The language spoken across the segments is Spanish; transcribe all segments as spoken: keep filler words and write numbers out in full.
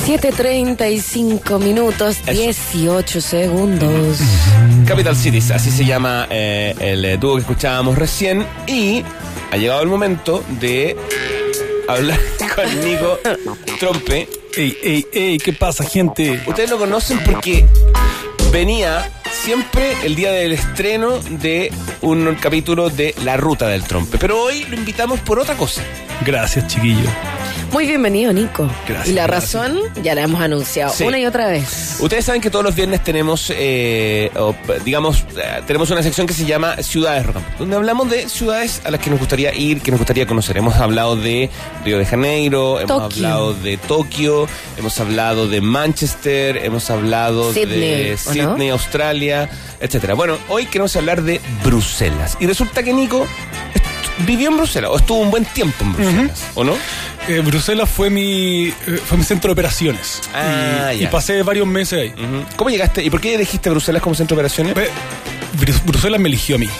siete treinta y cinco minutos, dieciocho segundos. Capital Cities, así se llama eh, el dúo que escuchábamos recién. Y ha llegado el momento de hablar con Nico Trompe. Ey, ey, ey, ¿qué pasa, gente? Ustedes lo conocen porque venía siempre el día del estreno de un capítulo de La Ruta del Trompe. Pero hoy lo invitamos por otra cosa. Gracias, chiquillo. Muy bienvenido, Nico. Gracias. Y la gracias. razón ya la hemos anunciado Sí. una y otra vez. Ustedes saben que todos los viernes tenemos, eh, o, digamos, eh, tenemos una sección que se llama Ciudades Rock and Pop, donde hablamos de ciudades a las que nos gustaría ir, que nos gustaría conocer. Hemos hablado de Río de Janeiro, hemos Tokio. hablado de Tokio, hemos hablado de Manchester, hemos hablado Sydney, de ¿o Sydney, no? Australia, etcétera. Bueno, hoy queremos hablar de Bruselas. Y resulta que Nico est- vivió en Bruselas, o estuvo un buen tiempo en Bruselas, ¿o no? Eh, Bruselas fue mi, eh, fue mi centro de operaciones. Ah, y, ya. y pasé varios meses ahí. Ujú. ¿Cómo llegaste? ¿Y por qué elegiste Bruselas como centro de operaciones? Eh, Bru- Bruselas me eligió a mí.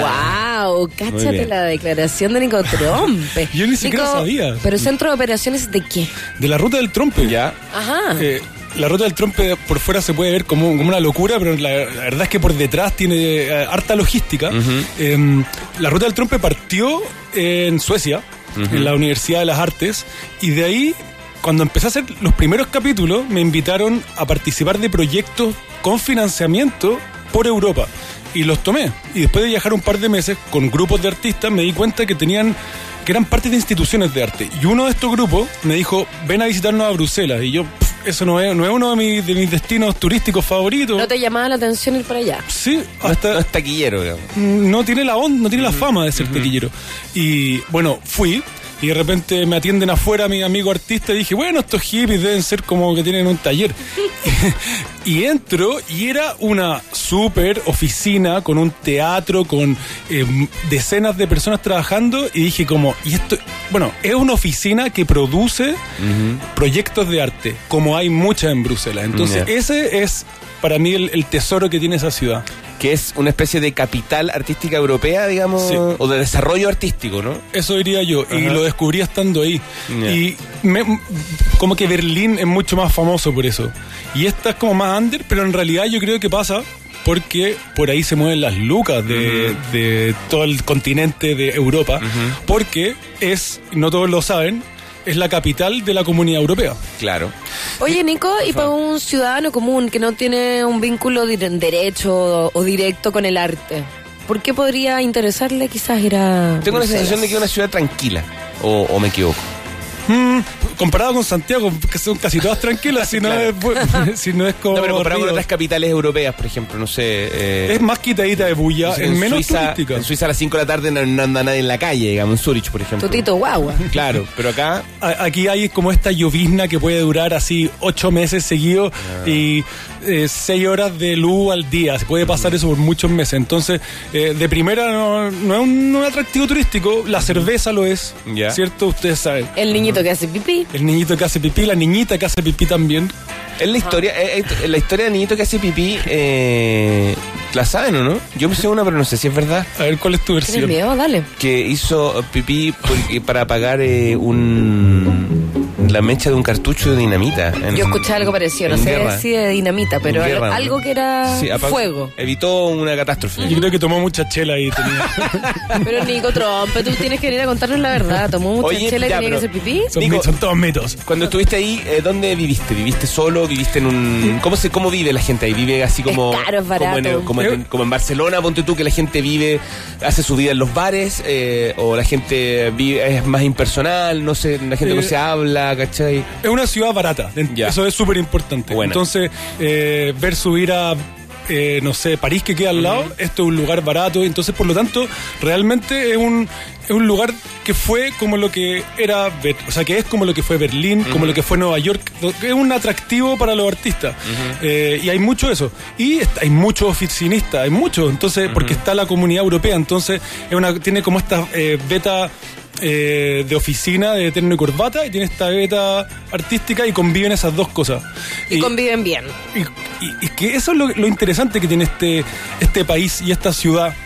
Ah. Wow, Muy cáchate bien. la declaración de Nico Trompe. Yo ni siquiera Nico, sabía. ¿Pero centro de operaciones de qué? De la ruta del Trompe. Ya. Ajá. Eh, la ruta del Trompe por fuera se puede ver como, como una locura, pero la, la verdad es que por detrás tiene eh, harta logística. Ujú. Eh, la ruta del Trompe partió en Suecia, Ujú. en la Universidad de las Artes, y de ahí, cuando empecé a hacer los primeros capítulos, me invitaron a participar de proyectos con financiamiento por Europa. Y los tomé. Y después de viajar un par de meses con grupos de artistas, me di cuenta que tenían que eran parte de instituciones de arte. Y uno de estos grupos me dijo, ven a visitarnos a Bruselas. Y yo, pff, eso no es, no es uno de mis, de mis destinos turísticos favoritos. ¿No te llamaba la atención ir para allá? Sí, No es, hasta no es taquillero, digamos. no tiene la onda, no tiene la fama de ser tequillero. Y bueno, fui y de repente me atienden afuera mi amigo artista y dije, bueno, estos hippies deben ser como que tienen un taller. Y entro y era una super oficina con un teatro, con eh, decenas de personas trabajando, y dije como, y esto, bueno, es una oficina que produce proyectos de arte, como hay muchas en Bruselas. Entonces Ya. ese es para mí el, el tesoro que tiene esa ciudad. Que es una especie de capital artística europea, digamos, Sí. o de desarrollo artístico, ¿no? Eso diría yo, y Ajá. lo descubrí estando ahí. Ya. Y me- como que Berlín es mucho más famoso por eso. Y esta es como más under, pero en realidad yo creo que pasa porque por ahí se mueven las lucas de, de todo el continente de Europa, porque es, no todos lo saben, es la capital de la Comunidad Europea. Claro. Oye, Nico, y para un ciudadano común que no tiene un vínculo dire- derecho o, o directo con el arte, ¿por qué podría interesarle quizás ir a Tengo la Bruselas? sensación de que es una ciudad tranquila, o, o me equivoco. Mm, comparado con Santiago, que son casi todas tranquilas, si, no Claro. es, bu- si no es como... No, pero comparado con Río. otras capitales europeas, por ejemplo, no sé... eh, Es más quitadita de bulla, no sé, es menos Suiza, turística. en Suiza a las cinco de la tarde no, no anda nadie en la calle, digamos, en Zurich, por ejemplo. Tutito guagua. Claro, pero acá... A- Aquí hay como esta llovizna que puede durar así ocho meses seguidos y eh, seis horas de luz al día. Se puede pasar eso por muchos meses. Entonces, eh, de primera no, no es un, no es atractivo turístico. La cerveza lo es, Ya. ¿cierto? Ustedes saben. El niñito que hace pipí. El niñito que hace pipí, la niñita que hace pipí también. Es la historia, eh, eh, la historia del niñito que hace pipí, eh, ¿la saben o no? Yo me sé una, pero no sé si es verdad. A ver, ¿cuál es tu ¿Tienes versión? miedo? Dale. Que hizo pipí porque- para apagar eh, un la mecha de un cartucho de dinamita. en- Yo escuché algo parecido, no en sé guerra. si de dinamita, pero En guerra, ¿no? algo que era Sí, apag- fuego. Evitó una catástrofe. Yo creo que tomó mucha chela y tenía... Pero Nico Trompe, tú tienes que venir a contarnos la verdad. ¿Tomó mucha Oye, chela y ya, tenía que pero- hacer pipí? Son, Nico, mit- son todos mitos. Cuando estuviste ahí, eh, ¿dónde viviste? ¿Viviste solo? ¿Viviste en un...? ¿Cómo se cómo vive la gente ahí? ¿Vive así como...? Es caro, es barato. Como en, como en- como en Barcelona, ponte tú, que la gente vive, hace su vida en los bares, eh, o la gente vive, es más impersonal, no sé, la gente no Eh, se habla, ¿cachai? Es una ciudad barata, en- Ya. eso es súper importante. Buena. Entonces, eh, ver subir a, eh, no sé, París que queda al lado, esto es un lugar barato, entonces por lo tanto, realmente es un, es un lugar que fue como lo que era, Ber- o sea, que es como lo que fue Berlín, como lo que fue Nueva York, lo- que es un atractivo para los artistas. Eh, y hay mucho de eso. Y est- hay muchos oficinistas, hay muchos, entonces, porque está la Comunidad Europea, entonces es una, tiene como esta eh, beta eh, de oficina, de terno y corbata, y tiene esta beta artística y conviven esas dos cosas. Y conviven bien. y, y- y que eso es lo, lo interesante que tiene este, este país y esta ciudad.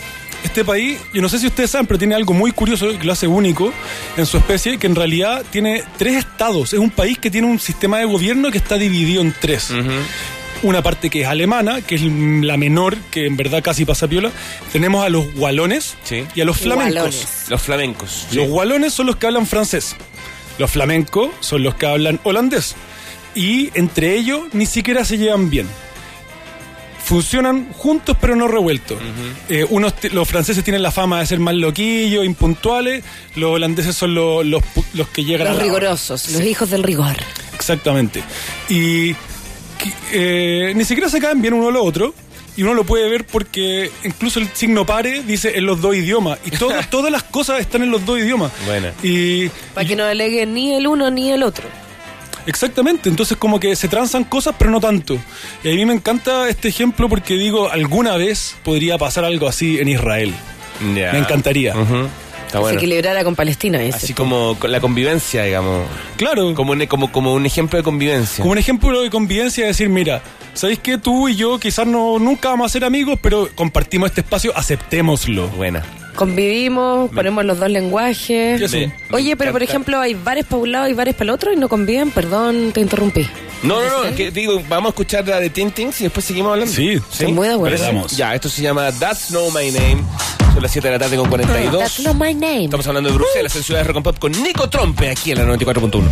Este país, yo no sé si ustedes saben, pero tiene algo muy curioso que lo hace único en su especie, que en realidad tiene tres estados. Es un país que tiene un sistema de gobierno que está dividido en tres. Uh-huh. Una parte que es alemana, que es la menor, que en verdad casi pasa piola. Tenemos a los gualones, sí, y a los flamencos. Gualones. Los flamencos. Sí. Los gualones son los que hablan francés. Los flamencos son los que hablan holandés. Y entre ellos ni siquiera se llevan bien. Funcionan juntos pero no revueltos. Uh-huh. Eh, unos t- los franceses tienen la fama de ser más loquillos, impuntuales. Los holandeses son lo, los, los que llegan los a la... rigurosos, sí, los hijos del rigor. Exactamente. Y eh, ni siquiera se caen bien uno al otro. Y uno lo puede ver porque incluso el signo pare dice en los dos idiomas. Y todo, todas las cosas están en los dos idiomas. Bueno. Y, Para que no deleguen ni el uno ni el otro. Exactamente, entonces como que se transan cosas pero no tanto. Y a mí me encanta este ejemplo porque digo, alguna vez podría pasar algo así en Israel. Yeah. Me encantaría. Uh-huh. Está bueno. Se equilibrara con Palestina. Ese. Así como la convivencia, digamos. Claro. Como un, como, como un ejemplo de convivencia. Como un ejemplo de convivencia de decir, mira, ¿sabéis qué? Tú y yo quizás no, nunca vamos a ser amigos, pero compartimos este espacio, aceptémoslo. Buena. Convivimos, me, ponemos los dos lenguajes. Me, Oye, pero por ejemplo, hay bares para un lado y bares para el otro y no conviven. Perdón, te interrumpí. No, no, no, que, digo, vamos a escuchar la de Tintings y después seguimos hablando. Sí, sí. Muy de acuerdo. Ya, esto se llama That's Not My Name. Son las siete de la tarde con cuarenta y dos. That's Not My Name. Estamos hablando de Bruselas, en Ciudad de Rock and Pop, con Nico Trompe, aquí en la noventa y cuatro punto uno.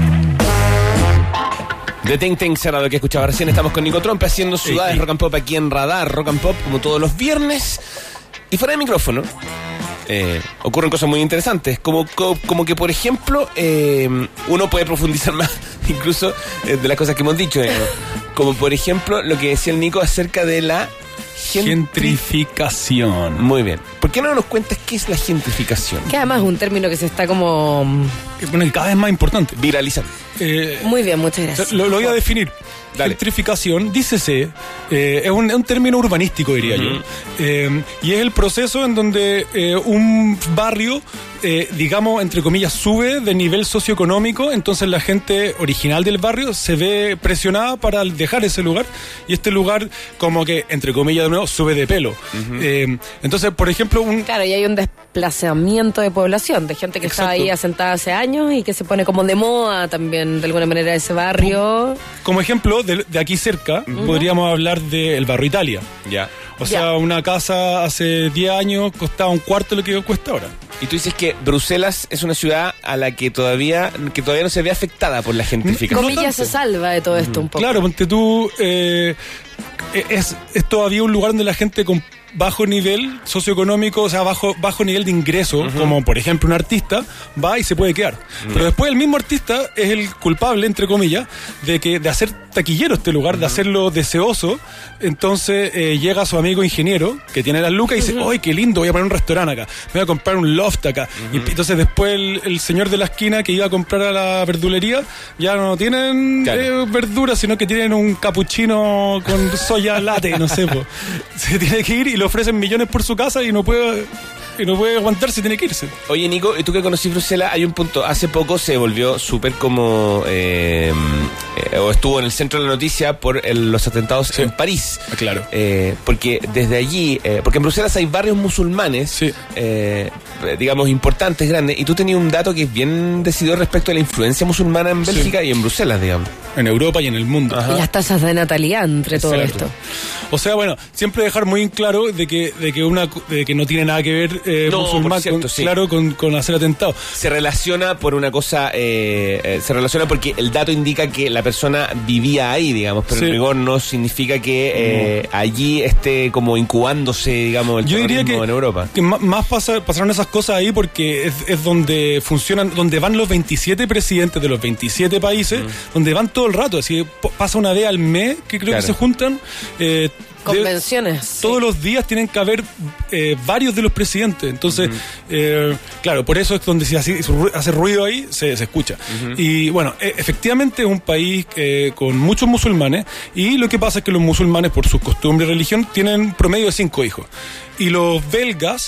De Ting Ting será lo que escuchaba recién. Estamos con Nico Trompe haciendo Ciudades sí, sí. Rock and Pop aquí en Radar Rock and Pop, como todos los viernes. Y fuera de micrófono eh, ocurren cosas muy interesantes, como, como, como que por ejemplo eh, uno puede profundizar más incluso eh, de las cosas que hemos dicho, eh, como por ejemplo lo que decía el Nico acerca de la gentrificación. Muy bien. ¿Por qué no nos cuentas qué es la gentrificación? Que además es un término que se está como... Bueno, cada vez más importante. Viralizando. Eh, Muy bien, muchas gracias. Lo, lo voy a definir. Dale. Gentrificación, dícese, eh, es, un, es un término urbanístico, diría uh-huh. yo. Eh, y es el proceso en donde eh, un barrio, eh, digamos, entre comillas, sube de nivel socioeconómico, entonces la gente original del barrio se ve presionada para dejar ese lugar, y este lugar, como que, entre comillas, de nuevo, sube de pelo. Uh-huh. Eh, entonces, por ejemplo, un... Claro, y hay un desplazamiento de población, de gente que Exacto. está ahí asentada hace años y que se pone como de moda también, de alguna manera, ese barrio. Como ejemplo, de, de aquí cerca, uh-huh. podríamos hablar del barrio Italia. Ya. Yeah. O sea, yeah. una casa hace diez años costaba un cuarto de lo que cuesta ahora. Y tú dices que Bruselas es una ciudad a la que todavía que todavía no se ve afectada por la gentrificación. Comilla se salva de todo esto uh-huh. un poco. Claro, ponte tú, eh, es, es todavía un lugar donde la gente con bajo nivel socioeconómico, o sea, bajo, bajo nivel de ingreso, uh-huh. como por ejemplo un artista, va y se puede quedar. Uh-huh. Pero después el mismo artista es el culpable, entre comillas, de que de hacer taquillero este lugar, uh-huh. de hacerlo deseoso. Entonces eh, llega su amigo ingeniero, que tiene las lucas, y dice, ¡ay, qué lindo! Voy a poner un restaurante acá, me voy a comprar un loft acá. Uh-huh. Y entonces después el, el señor de la esquina que iba a comprar a la verdulería, ya no tienen claro. eh, verduras, sino que tienen un capuchino con soya latte, no sé, po. Se tiene que ir y le ofrecen millones por su casa y no puede y no puede aguantarse, tiene que irse. Oye, Nico, tú que conocís Bruselas, hay un punto, hace poco se volvió súper como eh, eh, o estuvo en el centro de la noticia por el, los atentados sí. en París. Ah, claro. Eh, porque desde allí, eh, porque en Bruselas hay barrios musulmanes, sí. eh, digamos, importantes, grandes, y tú tenías un dato que es bien decidido respecto a la influencia musulmana en Bélgica sí. y en Bruselas, digamos. En Europa y en el mundo. Ajá. Y las tasas de natalidad entre todo Exacto. esto. O sea, bueno, siempre dejar muy en claro de que, de que una de que no tiene nada que ver eh, no, musulmán cierto, con, sí. claro, con, con hacer atentados. Se relaciona por una cosa, eh, eh, se relaciona porque el dato indica que la persona vivía ahí, digamos, pero sí. en rigor no significa que eh, no. allí esté como incubándose, digamos, el Yo diría que, en Europa. Que más pasa, pasaron esas cosas ahí porque es, es donde funcionan, donde van los veintisiete presidentes de los veintisiete países, mm. donde van todo el rato, así pasa una vez al mes que creo claro. que se juntan. Eh, Convenciones. De, todos sí. los días tienen que haber eh, varios de los presidentes. Entonces, uh-huh. eh, claro, por eso es donde si hace, hace ruido ahí, se, se escucha. Uh-huh. Y bueno, e- efectivamente es un país eh, con muchos musulmanes. Y lo que pasa es que los musulmanes, por su costumbre y religión, tienen promedio de cinco hijos. Y los belgas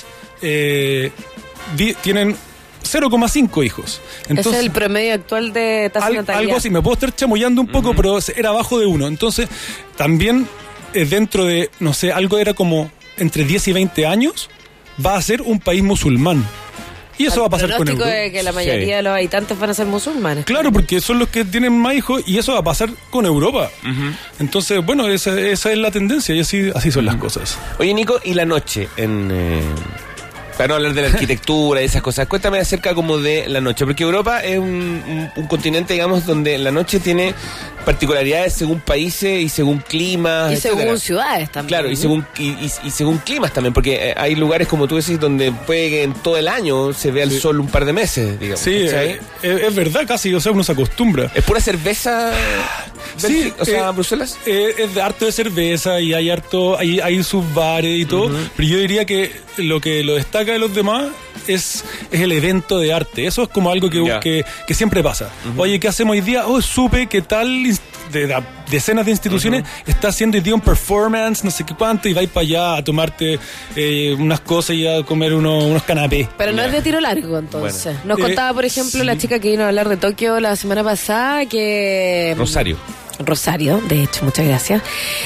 eh, di- tienen cero coma cinco hijos. Entonces, ese es el promedio actual de tasa al, natalidad. Algo así, me puedo estar chamullando un poco, uh-huh. pero era abajo de uno. Entonces, también... dentro de, no sé, algo era como entre diez y veinte años, va a ser un país musulmán. Y eso El va a pasar con pronóstico Europa. de que la mayoría Sí. de los habitantes van a ser musulmanes. Claro, porque son los que tienen más hijos y eso va a pasar con Europa. Uh-huh. Entonces, bueno, esa, esa es la tendencia y así, así son uh-huh. las cosas. Oye, Nico, ¿y la noche en... Eh... Para no hablar de la arquitectura y esas cosas, cuéntame acerca como de la noche, porque Europa es un, un, un continente, digamos, donde la noche tiene particularidades según países y según climas, y etcétera. según ciudades también. Claro, y según y, y, y según climas también, porque hay lugares, como tú decís, donde puede que en todo el año se vea el sí. sol un par de meses, digamos. Sí, eh, es, es verdad casi, o sea, uno se acostumbra. ¿Es pura cerveza? Sí, o sea, eh, Bruselas. Eh, es de harto de cerveza y hay harto, hay, hay sus bares y todo, uh-huh. pero yo diría que lo que lo destaca de los demás es, es el evento de arte. Eso es como algo que, yeah. que, que siempre pasa. Uh-huh. Oye, ¿qué hacemos hoy día? Oh, supe que tal de, de decenas de instituciones uh-huh. está haciendo hoy día un performance, no sé qué cuánto, y vais para allá a tomarte eh, unas cosas y a comer uno, unos canapés. Pero no yeah. es de tiro largo, entonces. Bueno. Nos contaba, por ejemplo, eh, sí. la chica que vino a hablar de Tokio la semana pasada que... Rosario. Rosario, de hecho, muchas gracias,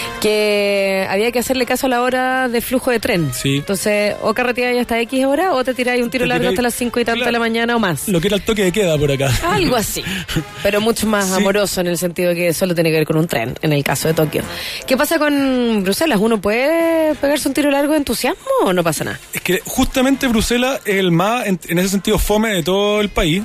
que había que hacerle caso a la hora de flujo de tren. Sí. Entonces, o carreteáis hasta X hora o te tiráis un tiro largo hasta las cinco y tanto de la mañana o más. Lo que era el toque de queda por acá. Algo así, pero mucho más sí. amoroso en el sentido de que solo tiene que ver con un tren, en el caso de Tokio. ¿Qué pasa con Bruselas? ¿Uno puede pegarse un tiro largo de entusiasmo o no pasa nada? Es que justamente Bruselas es el más, en, en ese sentido, fome de todo el país,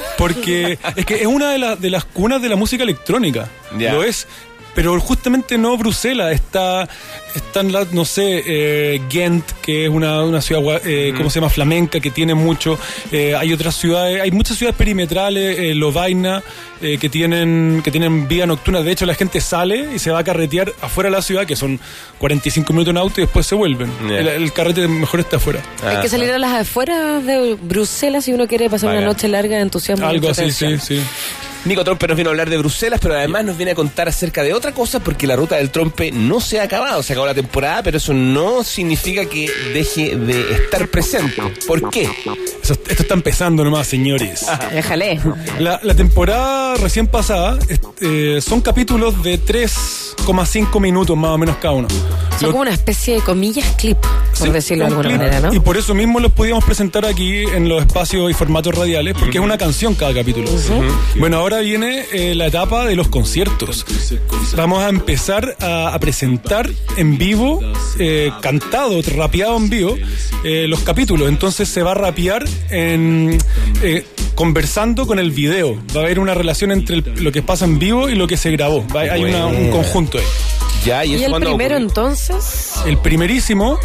porque es que es una de, la, de las cunas de la música electrónica. Yeah. Lo es, pero justamente no Bruselas, está, están las, no sé, eh, Ghent, que es una, una ciudad, eh, ¿cómo se llama? Flamenca, que tiene mucho, eh, hay otras ciudades, hay muchas ciudades perimetrales, eh, Lovaina, eh, que tienen que tienen vida nocturna. De hecho, la gente sale y se va a carretear afuera de la ciudad, que son cuarenta y cinco minutos en auto, y después se vuelven. Yeah. El, el carrete mejor está afuera. Ah, hay que salir a las afueras de Bruselas si uno quiere pasar Vaya. una noche larga de entusiasmo. Algo así, sí, sí. Nico Trompe nos viene a hablar de Bruselas, pero además nos viene a contar acerca de otra cosa, porque la ruta del trompe no se ha acabado. Se acabó la temporada, pero eso no significa que deje de estar presente. ¿Por qué? Eso, esto está empezando nomás, señores. Déjale. La, la temporada recién pasada eh, son capítulos de tres coma cinco minutos más o menos cada uno. Son Lo, como una especie de comillas clip, por sí, decirlo de alguna clip, manera, ¿no? Y por eso mismo los podíamos presentar aquí en los espacios y formatos radiales, porque uh-huh. es una canción cada capítulo. Uh-huh. Bueno, ahora viene eh, la etapa de los conciertos. Vamos a empezar a, a presentar en vivo, eh, cantado, rapeado en vivo, eh, los capítulos. Entonces se va a rapear en, eh, conversando con el video. Va a haber una relación entre el, lo que pasa en vivo y lo que se grabó. Va, hay una, un conjunto ahí. Ya, ¿y, ¿Y el primero ocurre? Entonces? El primerísimo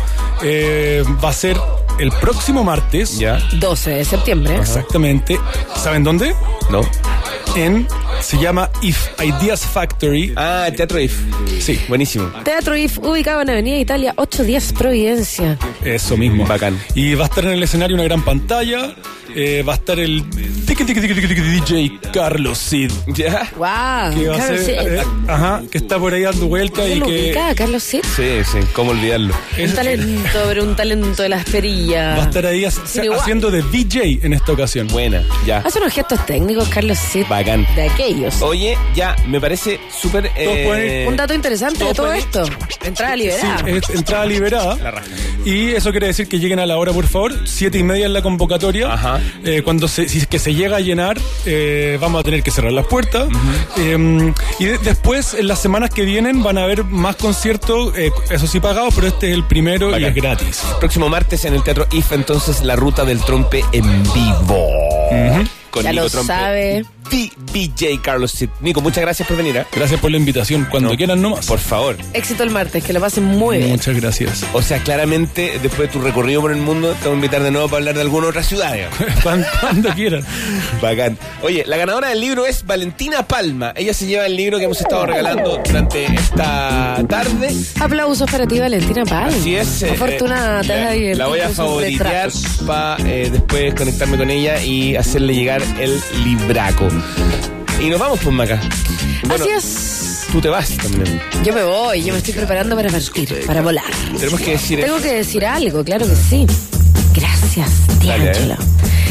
eh, va a ser el próximo martes. Ya. doce de septiembre. Exactamente. ¿Saben dónde? No. En, se llama If Ideas Factory. Ah, Teatro If. Sí, buenísimo. Teatro If, ubicado en Avenida Italia ochocientos diez Providencia. Eso mismo. Bacán. Y va a estar en el escenario una gran pantalla. Eh, va a estar el D J Carlos Cid. ¿Ya? Wow, que va Carlos a ser, Cid. Eh, ajá, que está por ahí dando vueltas y lo que... ubica, Carlos Cid? Sí, sí, cómo olvidarlo. Un talento, pero un talento de las perillas. Va a estar ahí hac- haciendo de D J en esta ocasión. Buena, ya. Hace unos gestos técnicos, Carlos Cid. Bacán. De aquellos. Oye, ya, me parece súper... Eh, un dato interesante de todo esto. Entrada liberada. Sí, es entrada liberada. La raja. Y eso quiere decir que lleguen a la hora, por favor. Siete y media en la convocatoria. Ajá. Eh, cuando se, si es que se llega a llenar, eh, vamos a tener que cerrar las puertas. Uh-huh. Eh, y de, después, en las semanas que vienen, van a haber más conciertos, eh, eso sí pagados, pero este es el primero. Bacán. Y es gratis. Próximo martes en el Teatro If, entonces, la ruta del trompe en vivo. Uh-huh. Con ya Nico lo Trompe, sabe. D J Carlos Cid. Nico, muchas gracias por venir. ¿eh? Gracias por la invitación. Cuando no, quieran nomás. Por favor. Éxito el martes, que lo pasen muy bien. Muchas gracias. O sea, claramente, después de tu recorrido por el mundo, te voy a invitar de nuevo para hablar de alguna otra ciudad. cuando, cuando quieran. Bacán. Oye, la ganadora del libro es Valentina Palma. Ella se lleva el libro que hemos estado regalando durante esta tarde. Aplausos para ti, Valentina Palma. Así es. Afortunada, eh, te la, has divertido. La voy a favoritear para eh, después conectarme con ella y hacerle llegar el libraco. Y nos vamos, pues, Maca. Bueno, así es. Tú te vas también. Yo me voy, yo me estoy preparando para partir, para volar. Tenemos que decir Tengo eso. que decir algo, claro que sí. Gracias, D'Angelo.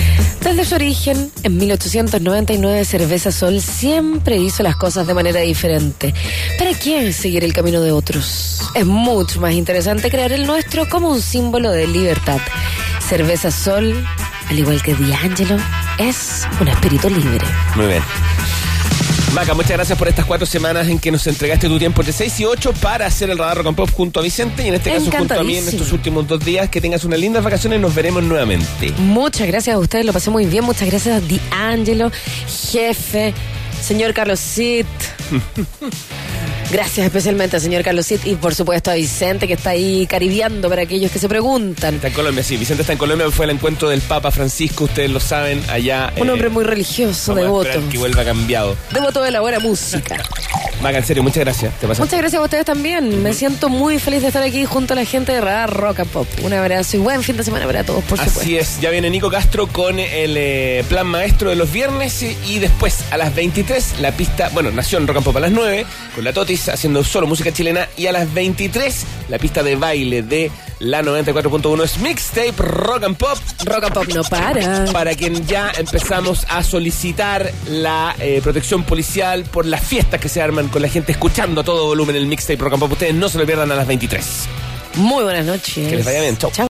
Desde su origen, en mil ochocientos noventa y nueve, Cerveza Sol siempre hizo las cosas de manera diferente. ¿Para qué seguir el camino de otros? Es mucho más interesante crear el nuestro como un símbolo de libertad. Cerveza Sol, al igual que D'Angelo, es un espíritu libre. Muy bien. Maca, muchas gracias por estas cuatro semanas en que nos entregaste tu tiempo entre seis y ocho para hacer el Radar Rock and Pop junto a Vicente y en este caso junto a mí en estos últimos dos días. Que tengas unas lindas vacaciones y nos veremos nuevamente. Muchas gracias a ustedes, lo pasé muy bien. Muchas gracias a D'Angelo, jefe, señor Carlos Cid. Gracias especialmente al señor Carlos Cid y por supuesto a Vicente, que está ahí caribeando para aquellos que se preguntan. Está en Colombia, sí. Vicente está en Colombia, fue al encuentro del Papa Francisco, ustedes lo saben, allá. Un eh, hombre muy religioso, vamos devoto. a que vuelva cambiado. Devoto de la buena música. Maca, en serio, muchas gracias. Te pasaste. Muchas gracias a ustedes también. Uh-huh. Me siento muy feliz de estar aquí junto a la gente de Radar Rock and Pop. Un abrazo y buen fin de semana para todos, por supuesto. Así es, ya viene Nico Castro con el eh, plan maestro de los viernes y después a las veintitrés la pista, bueno, Nación Rock and Pop a las nueve con la Totis haciendo solo música chilena y a las veintitrés la pista de baile de la noventa y cuatro punto uno es Mixtape Rock and Pop. Rock and Pop no para. Para quien ya empezamos a solicitar la eh, protección policial por las fiestas que se arman con la gente escuchando a todo volumen el Mixtape Rock and Pop. Ustedes no se lo pierdan a las veintitrés. Muy buenas noches. Que les vaya bien. Chau. Chau.